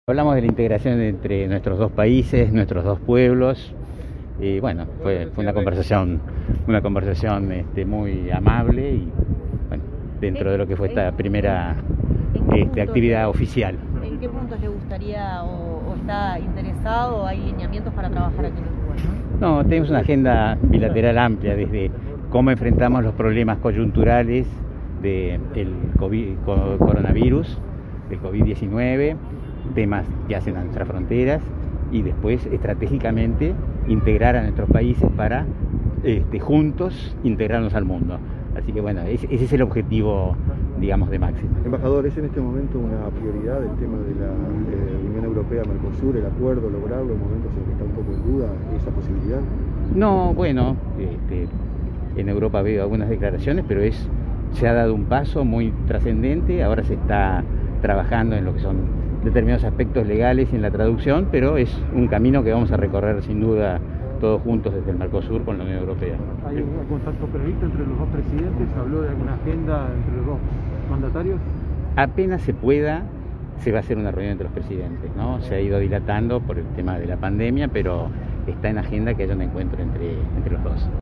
Hablamos de la integración entre nuestros dos países, nuestros dos pueblos, y bueno, fue una conversación muy amable y bueno, dentro de lo que fue esta primera actividad oficial. ¿En qué puntos le gustaría o está interesado? ¿Hay lineamientos para trabajar aquí en Uruguay? No, tenemos una agenda bilateral amplia, desde cómo enfrentamos los problemas coyunturales del coronavirus, del COVID-19, temas que hacen a nuestras fronteras, y después estratégicamente integrar a nuestros países para juntos integrarnos al mundo. Así que bueno, ese es el objetivo, digamos, de Máximo. Embajador, ¿es en este momento una prioridad el tema de la Unión Europea-Mercosur, el acuerdo, lograrlo en momentos en que está un poco en duda esa posibilidad? No, bueno, en Europa veo algunas declaraciones, pero se ha dado un paso muy trascendente. Ahora se está trabajando en lo que son determinados aspectos legales y en la traducción, pero es un camino que vamos a recorrer sin duda todos juntos desde el Mercosur con la Unión Europea. ¿Hay algún contacto previsto entre los dos presidentes? ¿Se habló de alguna agenda entre los dos mandatarios? Apenas se pueda, se va a hacer una reunión entre los presidentes, ¿no? Se ha ido dilatando por el tema de la pandemia, pero está en agenda que haya un encuentro entre los dos.